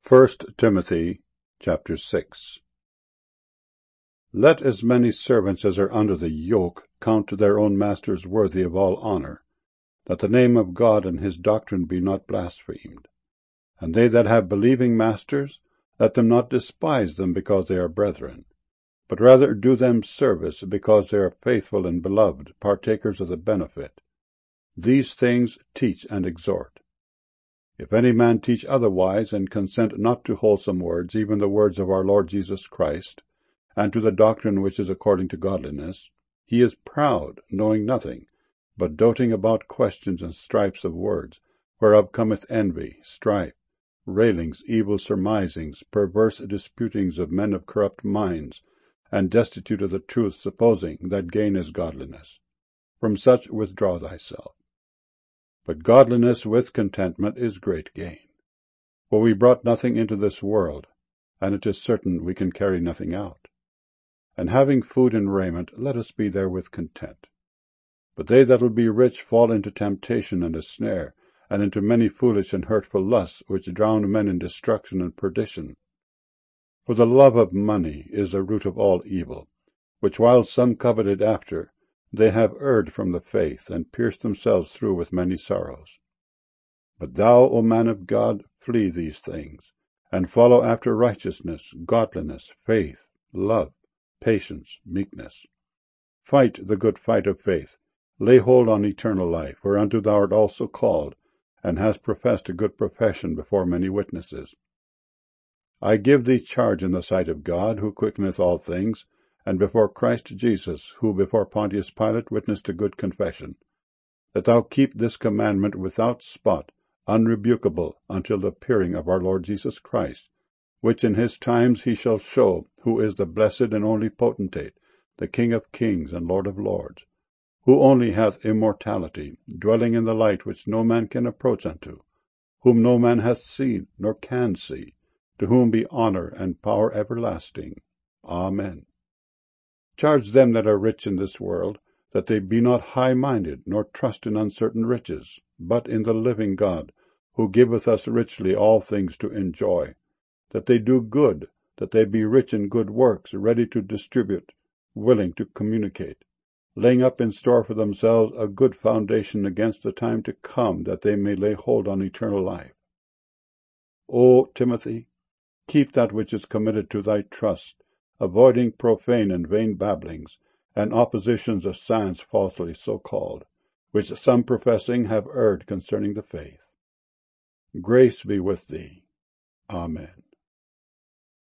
1 Timothy chapter 6. Let as many servants as are under the yoke count their own masters worthy of all honor, that the name of God and his doctrine be not blasphemed. And they that have believing masters, let them not despise them because they are brethren, but rather do them service because they are faithful and beloved, partakers of the benefit. These things teach and exhort. If any man teach otherwise, and consent not to wholesome words, even the words of our Lord Jesus Christ, and to the doctrine which is according to godliness, he is proud, knowing nothing, but doting about questions and strifes of words, whereof cometh envy, strife, railings, evil surmisings, perverse disputings of men of corrupt minds, and destitute of the truth, supposing that gain is godliness. From such withdraw thyself. But godliness with contentment is great gain. For we brought nothing into this world, and it is certain we can carry nothing out. And having food and raiment, let us be therewith content. But they that will be rich fall into temptation and a snare, and into many foolish and hurtful lusts, which drown men in destruction and perdition. For the love of money is the root of all evil, which while some coveted after, they have erred from the faith, and pierced themselves through with many sorrows. But thou, O man of God, flee these things, and follow after righteousness, godliness, faith, love, patience, meekness. Fight the good fight of faith, lay hold on eternal life, whereunto thou art also called, and hast professed a good profession before many witnesses. I give thee charge in the sight of God, who quickeneth all things, and before Christ Jesus, who before Pontius Pilate witnessed a good confession, that thou keep this commandment without spot, unrebukable, until the appearing of our Lord Jesus Christ, which in his times he shall show, who is the blessed and only potentate, the King of kings and Lord of lords, who only hath immortality, dwelling in the light which no man can approach unto, whom no man hath seen nor can see, to whom be honor and power everlasting. Amen. Charge them that are rich in this world, that they be not high-minded, nor trust in uncertain riches, but in the living God, who giveth us richly all things to enjoy, that they do good, that they be rich in good works, ready to distribute, willing to communicate, laying up in store for themselves a good foundation against the time to come, that they may lay hold on eternal life. O Timothy, keep that which is committed to thy trust, avoiding profane and vain babblings, and oppositions of science falsely so called, which some professing have erred concerning the faith. Grace be with thee. Amen.